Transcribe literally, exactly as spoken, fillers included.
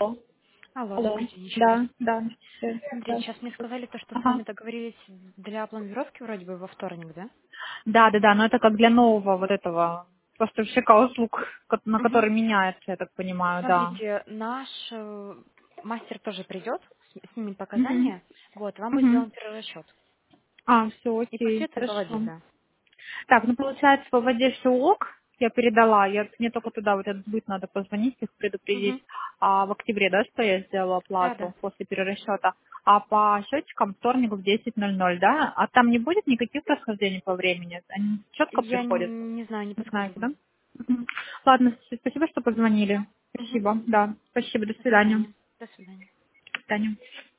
Алло, Алло. добрый день еще раз. Да, да, всё, Смотрите, да. сейчас мне сказали то, что с Ага. вами договорились для планировки вроде бы во вторник, да? Да, да, да, но это как для нового вот этого поставщика услуг, ко- на Угу. который меняется, я так понимаю, да. Смотрите, наш э, мастер тоже придет, с- снимет Мгм. показания, вот, вам будет Мгм. сделан перерасчет. А, все, И после окей, этого хорошо. выводить, да. Так, ну получается, по воде все ок, я передала, я, мне только туда вот этот будет надо позвонить, их Угу. предупредить, а в октябре, да, что я сделала Да, да. оплату после перерасчета, а по счетчикам вторник в десять ноль ноль, да, а там не будет никаких расхождений по времени, они четко Я приходят, н- не знаю, не не подскажу знаете, да? вам. Мгм. Ладно, спасибо, что позвонили, Угу. спасибо, да, спасибо, до До свидания, свидания. До свидания. до свидания.